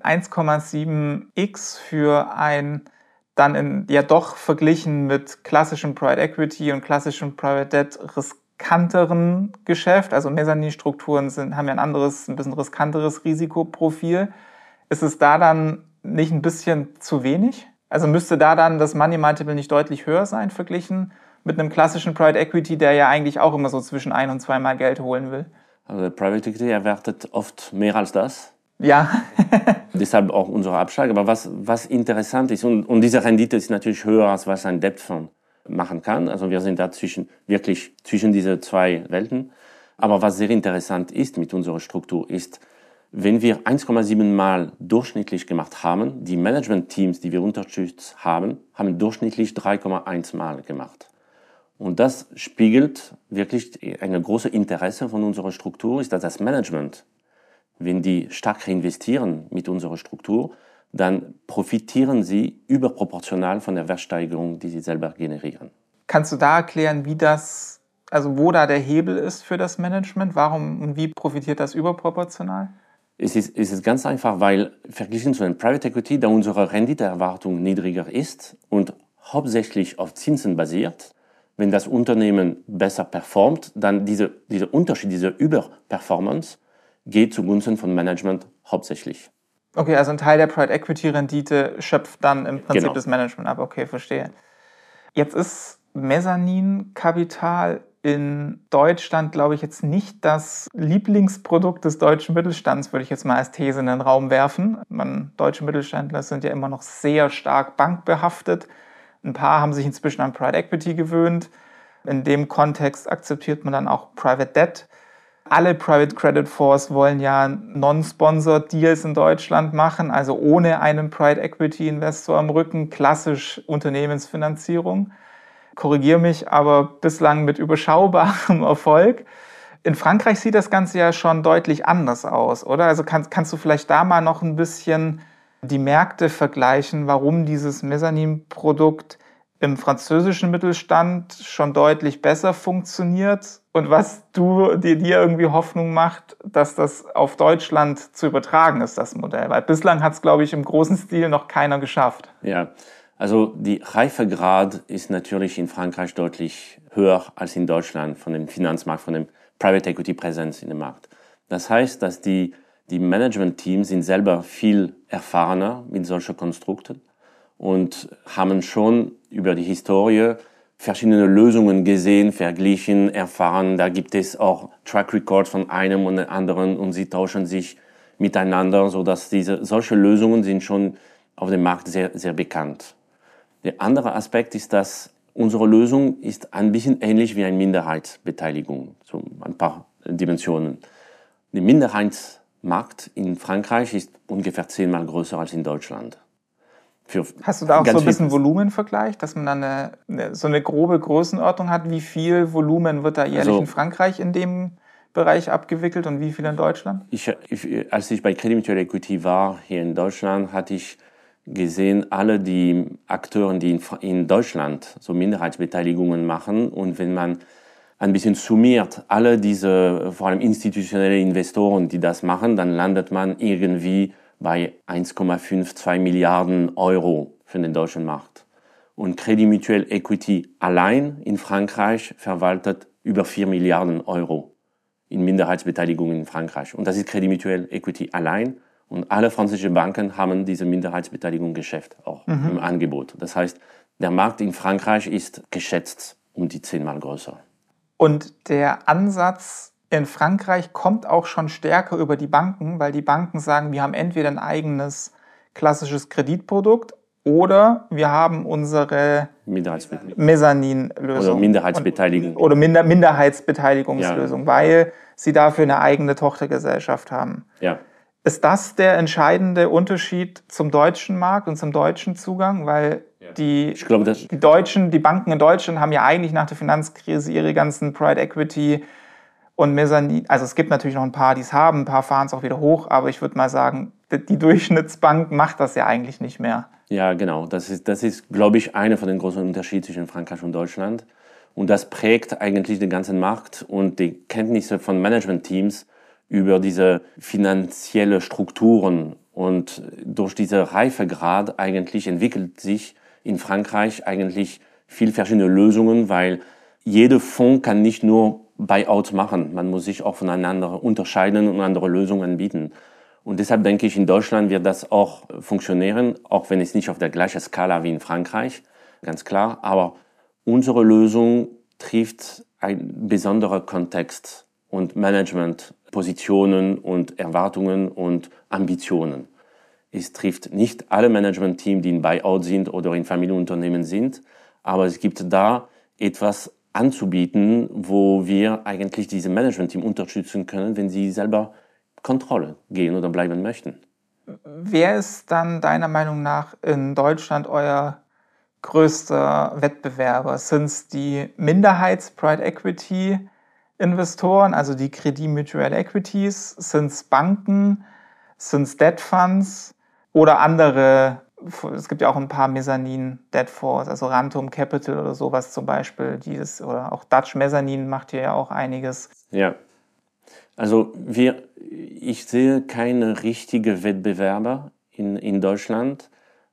1,7x für ein dann ja doch verglichen mit klassischem Private Equity und klassischem Private Debt riskanteren Geschäft, also Mezzanin-Strukturen haben ja ein bisschen riskanteres Risikoprofil. Ist es da dann nicht ein bisschen zu wenig? Also müsste da dann das Money Multiple nicht deutlich höher sein, verglichen mit einem klassischen Private Equity, der ja eigentlich auch immer so zwischen 1 und 2 Mal Geld holen will? Also der Private Equity erwartet oft mehr als das. Ja. Deshalb auch unsere Abschlag. Aber was interessant ist, und diese Rendite ist natürlich höher, als was ein Debtfonds machen kann. Also wir sind da wirklich zwischen diese zwei Welten. Aber was sehr interessant ist mit unserer Struktur ist, wenn wir 1,7 Mal durchschnittlich gemacht haben, die Management-Teams, die wir unterstützt haben durchschnittlich 3,1 Mal gemacht. Und das spiegelt wirklich eine große Interesse von unserer Struktur, ist, dass das Management, wenn die stark reinvestieren mit unserer Struktur, dann profitieren sie überproportional von der Wertsteigerung, die sie selber generieren. Kannst du da erklären, wo da der Hebel ist für das Management? Warum und wie profitiert das überproportional? Es ist ganz einfach, weil verglichen zu einem Private Equity, da unsere Renditeerwartung niedriger ist und hauptsächlich auf Zinsen basiert, wenn das Unternehmen besser performt, dann dieser Unterschied, diese Überperformance geht zugunsten von Management hauptsächlich. Okay, also ein Teil der Private Equity Rendite schöpft dann im Prinzip das Management ab. Okay, verstehe. Jetzt ist Mezzaninkapital in Deutschland, glaube ich, jetzt nicht das Lieblingsprodukt des deutschen Mittelstands, würde ich jetzt mal als These in den Raum werfen. Deutsche Mittelständler sind ja immer noch sehr stark bankbehaftet. Ein paar haben sich inzwischen an Private Equity gewöhnt. In dem Kontext akzeptiert man dann auch Private Debt. Alle Private Credit Fonds wollen ja Non-Sponsored Deals in Deutschland machen, also ohne einen Private Equity Investor am Rücken, klassisch Unternehmensfinanzierung. Korrigiere mich, aber bislang mit überschaubarem Erfolg. In Frankreich sieht das Ganze ja schon deutlich anders aus, oder? Also kannst du vielleicht da mal noch ein bisschen die Märkte vergleichen, warum dieses Mezzanin-Produkt im französischen Mittelstand schon deutlich besser funktioniert und was dir irgendwie Hoffnung macht, dass das auf Deutschland zu übertragen ist, das Modell. Weil bislang hat es, glaube ich, im großen Stil noch keiner geschafft. Ja, also die Reifegrad ist natürlich in Frankreich deutlich höher als in Deutschland von dem Finanzmarkt, von dem Private Equity Präsenz in dem Markt. Das heißt, dass die Management-Teams sind selber viel erfahrener mit solchen Konstrukten und haben schon über die Historie verschiedene Lösungen gesehen, verglichen, erfahren. Da gibt es auch Track Records von einem und dem anderen und sie tauschen sich miteinander, sodass solche Lösungen sind schon auf dem Markt sehr, sehr bekannt. Der andere Aspekt ist, dass unsere Lösung ist ein bisschen ähnlich wie eine Minderheitsbeteiligung, so ein paar Dimensionen. Der Minderheitsmarkt in Frankreich ist ungefähr 10-mal größer als in Deutschland. Hast du da auch so ein bisschen Volumenvergleich, dass man dann so eine grobe Größenordnung hat? Wie viel Volumen wird da jährlich in Frankreich in dem Bereich abgewickelt und wie viel in Deutschland? Als ich bei Crédit Mutuel Equity war, hier in Deutschland, hatte ich gesehen, alle die Akteure, die in Deutschland so Minderheitsbeteiligungen machen. Und wenn man ein bisschen summiert, alle diese, vor allem institutionelle Investoren, die das machen, dann landet man irgendwie bei 1,52 Milliarden Euro für den deutschen Markt. Und Crédit Mutuel Equity allein in Frankreich verwaltet über 4 Milliarden Euro in Minderheitsbeteiligungen in Frankreich. Und das ist Crédit Mutuel Equity allein. Und alle französischen Banken haben diese Minderheitsbeteiligung-Geschäft auch im Angebot. Das heißt, der Markt in Frankreich ist geschätzt um die 10-mal größer. Und der Ansatz in Frankreich kommt auch schon stärker über die Banken, weil die Banken sagen, wir haben entweder ein eigenes klassisches Kreditprodukt oder wir haben unsere Mezzanin-Lösung. Oder Minderheitsbeteiligung. Oder Minderheitsbeteiligungslösung, ja, weil sie dafür eine eigene Tochtergesellschaft haben. Ja. Ist das der entscheidende Unterschied zum deutschen Markt und zum deutschen Zugang? Weil die Banken in Deutschland haben ja eigentlich nach der Finanzkrise ihre ganzen Private Equity und Mezzanin, also es gibt natürlich noch ein paar, die es haben, ein paar fahren es auch wieder hoch, aber ich würde mal sagen, die Durchschnittsbank macht das ja eigentlich nicht mehr. Ja, genau. Das ist, glaube ich, einer von den großen Unterschieden zwischen Frankreich und Deutschland. Und das prägt eigentlich den ganzen Markt und die Kenntnisse von Managementteams über diese finanzielle Strukturen. Und durch diesen Reifegrad eigentlich entwickelt sich in Frankreich eigentlich viel verschiedene Lösungen, weil jeder Fonds kann nicht nur Buyout machen. Man muss sich auch voneinander unterscheiden und andere Lösungen anbieten. Und deshalb denke ich, in Deutschland wird das auch funktionieren, auch wenn es nicht auf der gleichen Skala wie in Frankreich, ganz klar. Aber unsere Lösung trifft einen besonderen Kontext und Managementpositionen und Erwartungen und Ambitionen. Es trifft nicht alle Managementteams, die in Buyout sind oder in Familienunternehmen sind, aber es gibt da etwas anzubieten, wo wir eigentlich diese Managementteam unterstützen können, wenn sie selber Kontrolle gehen oder bleiben möchten. Wer ist dann deiner Meinung nach in Deutschland euer größter Wettbewerber? Sind es die Minderheits-Private Equity Investoren, also die Crédit Mutuel Equities? Sind es Banken? Sind es Debt Funds? Oder andere? Es gibt ja auch ein paar Mezzanin-Debt Funds, also Rantum Capital oder sowas zum Beispiel. Oder auch Dutch Mezzanin macht hier ja auch einiges. Ja, also ich sehe keine richtigen Wettbewerber in Deutschland,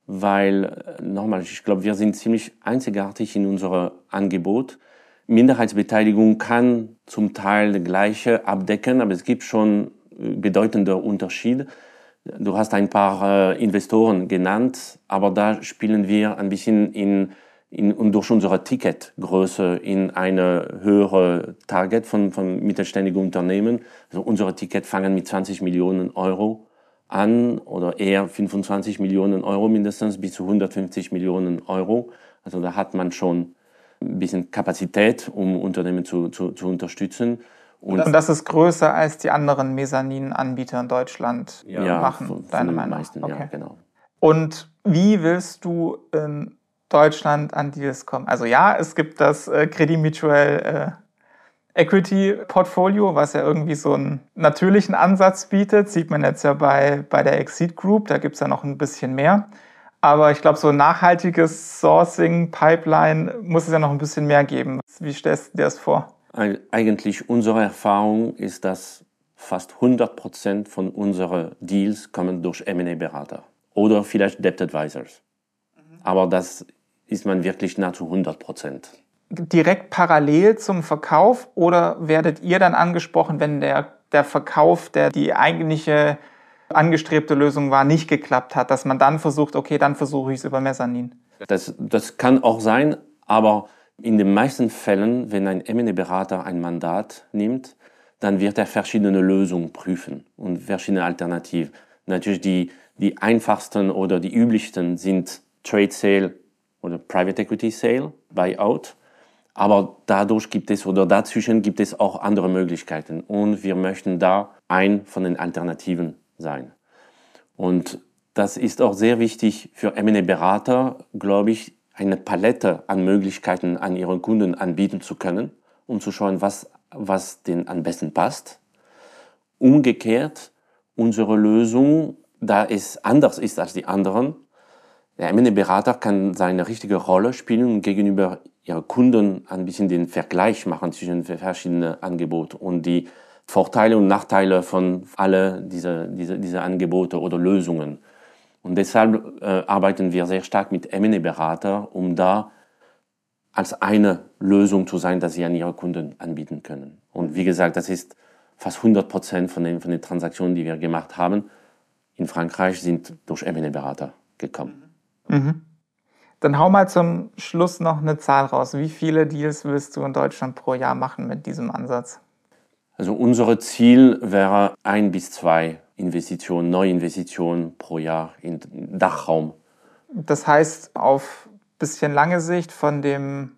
weil, nochmal, ich glaube, wir sind ziemlich einzigartig in unserem Angebot. Minderheitsbeteiligung kann zum Teil das Gleiche abdecken, aber es gibt schon bedeutende Unterschiede. Du hast ein paar Investoren genannt, aber da spielen wir ein bisschen durch unsere Ticketgröße in eine höhere Target von mittelständigen Unternehmen. Also unsere Tickets fangen mit 20 Millionen Euro an oder eher 25 Millionen Euro mindestens bis zu 150 Millionen Euro. Also da hat man schon ein bisschen Kapazität, um Unternehmen zu unterstützen. Und das ist größer als die anderen Mezzanin-Anbieter in Deutschland machen, deiner Meinung nach? Okay. Ja, genau. Und wie willst du in Deutschland an Deals kommen? Also ja, es gibt das Crédit Mutuel Equity Portfolio, was ja irgendwie so einen natürlichen Ansatz bietet. Sieht man jetzt ja bei der Exit Group, da gibt es ja noch ein bisschen mehr. Aber ich glaube, so ein nachhaltiges Sourcing-Pipeline muss es ja noch ein bisschen mehr geben. Wie stellst du dir das vor? Eigentlich unsere Erfahrung ist, dass fast 100% von unseren Deals kommen durch M&A-Berater oder vielleicht Debt Advisors. Aber das ist man wirklich nahezu 100%. Direkt parallel zum Verkauf oder werdet ihr dann angesprochen, wenn der Verkauf, der die eigentliche angestrebte Lösung war, nicht geklappt hat, dass man dann versucht, okay, dann versuche ich es über Mezzanin? Das kann auch sein, aber In den meisten Fällen, wenn ein M&A-Berater ein Mandat nimmt, dann wird er verschiedene Lösungen prüfen und verschiedene Alternativen. Natürlich die einfachsten oder die üblichsten sind Trade Sale oder Private Equity Sale, Buyout. Aber dazwischen gibt es auch andere Möglichkeiten. Und wir möchten da ein von den Alternativen sein. Und das ist auch sehr wichtig für M&A-Berater, glaube ich, eine Palette an Möglichkeiten an ihren Kunden anbieten zu können, um zu schauen, was denen am besten passt. Umgekehrt, unsere Lösung, da es anders ist als die anderen, der M&A-Berater kann seine richtige Rolle spielen und gegenüber ihren Kunden ein bisschen den Vergleich machen zwischen verschiedenen Angeboten und die Vorteile und Nachteile von alle diese Angebote oder Lösungen. Und deshalb arbeiten wir sehr stark mit M&A-Berater, um da als eine Lösung zu sein, dass sie an ihre Kunden anbieten können. Und wie gesagt, das ist fast 100% von den Transaktionen, die wir gemacht haben, in Frankreich sind durch M&A-Berater gekommen. Mhm. Dann hau mal zum Schluss noch eine Zahl raus. Wie viele Deals willst du in Deutschland pro Jahr machen mit diesem Ansatz? Also unser Ziel wäre 1 bis 2 Neuinvestitionen pro Jahr im Dachraum. Das heißt, auf ein bisschen lange Sicht von dem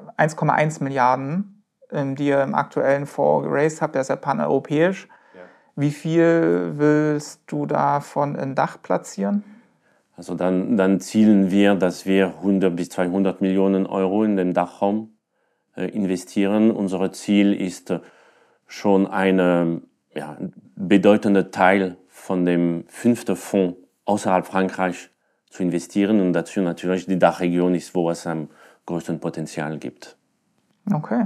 1,1 Milliarden, die ihr im aktuellen Fonds geraced habt, der ist ja paneuropäisch. Ja. Wie viel willst du davon in Dach platzieren? Also dann zielen wir, dass wir 100 bis 200 Millionen Euro in den Dachraum investieren. Unser Ziel ist schon ein bedeutender Teil von dem 5. Fonds außerhalb Frankreich zu investieren. Und dazu natürlich die Dachregion ist, wo es am größten Potenzial gibt. Okay.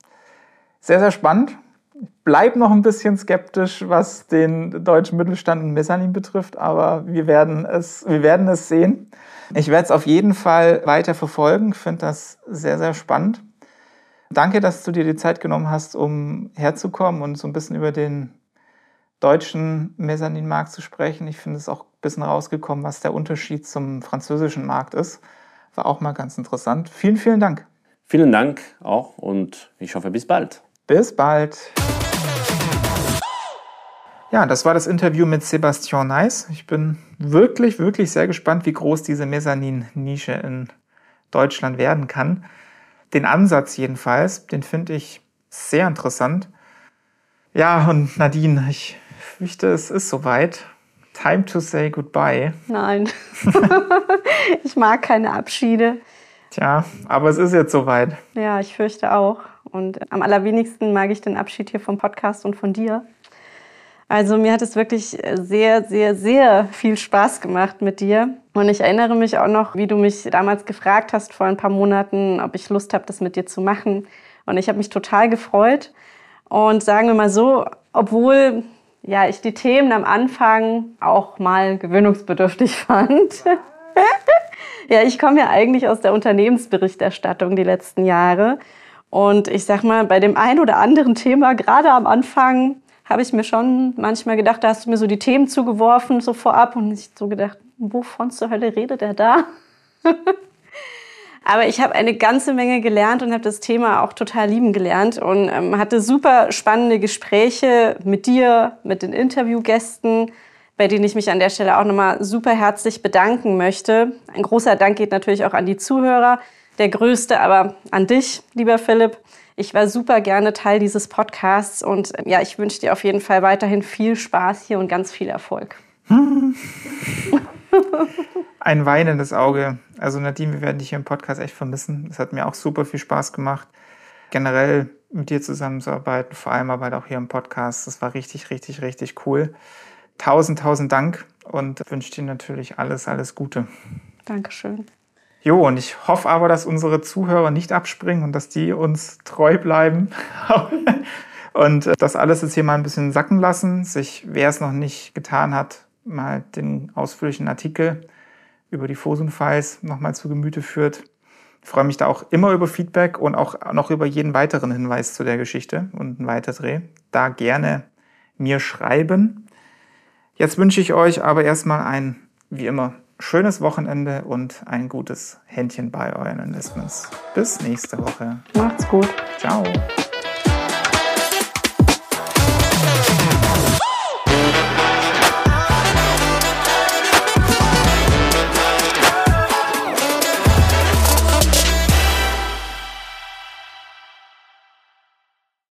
Sehr, sehr spannend. Ich bleibe noch ein bisschen skeptisch, was den deutschen Mittelstand und Mezzanin betrifft, aber wir werden es sehen. Ich werde es auf jeden Fall weiter verfolgen. Ich finde das sehr, sehr spannend. Danke, dass du dir die Zeit genommen hast, um herzukommen und so ein bisschen über den deutschen Mezzanin-Markt zu sprechen. Ich finde es auch ein bisschen rausgekommen, was der Unterschied zum französischen Markt ist. War auch mal ganz interessant. Vielen, vielen Dank. Vielen Dank auch und ich hoffe, bis bald. Bis bald. Ja, das war das Interview mit Sebastian Neiss. Ich bin wirklich, wirklich sehr gespannt, wie groß diese Mezzanin-Nische in Deutschland werden kann. Den Ansatz jedenfalls, den finde ich sehr interessant. Ja, und Nadine, ich fürchte, es ist soweit. Time to say goodbye. Nein, ich mag keine Abschiede. Tja, aber es ist jetzt soweit. Ja, ich fürchte auch. Und am allerwenigsten mag ich den Abschied hier vom Podcast und von dir. Also mir hat es wirklich sehr, sehr, sehr viel Spaß gemacht mit dir. Und ich erinnere mich auch noch, wie du mich damals gefragt hast vor ein paar Monaten, ob ich Lust habe, das mit dir zu machen. Und ich habe mich total gefreut. Und sagen wir mal so, obwohl ich die Themen am Anfang auch mal gewöhnungsbedürftig fand. Ja, ich komme ja eigentlich aus der Unternehmensberichterstattung die letzten Jahre. Und ich sag mal, bei dem einen oder anderen Thema, gerade am Anfang, habe ich mir schon manchmal gedacht, da hast du mir so die Themen zugeworfen, so vorab. Und ich so gedacht, wovon zur Hölle redet er da? Aber ich habe eine ganze Menge gelernt und habe das Thema auch total lieben gelernt und hatte super spannende Gespräche mit dir, mit den Interviewgästen, bei denen ich mich an der Stelle auch nochmal super herzlich bedanken möchte. Ein großer Dank geht natürlich auch an die Zuhörer, der größte aber an dich, lieber Philipp. Ich war super gerne Teil dieses Podcasts und ich wünsche dir auf jeden Fall weiterhin viel Spaß hier und ganz viel Erfolg. Ein weinendes Auge. Also Nadine, wir werden dich hier im Podcast echt vermissen. Es hat mir auch super viel Spaß gemacht, generell mit dir zusammenzuarbeiten, vor allem aber auch hier im Podcast. Das war richtig, richtig, richtig cool. 1000 Dank und wünsche dir natürlich alles Gute. Dankeschön. Jo, und ich hoffe aber, dass unsere Zuhörer nicht abspringen und dass die uns treu bleiben und das alles jetzt hier mal ein bisschen sacken lassen. Wer es noch nicht getan hat, mal den ausführlichen Artikel über die Fosun-Files nochmal zu Gemüte führt. Ich freue mich da auch immer über Feedback und auch noch über jeden weiteren Hinweis zu der Geschichte und einen Weiterdreh. Da gerne mir schreiben. Jetzt wünsche ich euch aber erstmal einen, wie immer, schönes Wochenende und ein gutes Händchen bei euren Investments. Bis nächste Woche. Macht's gut. Ciao.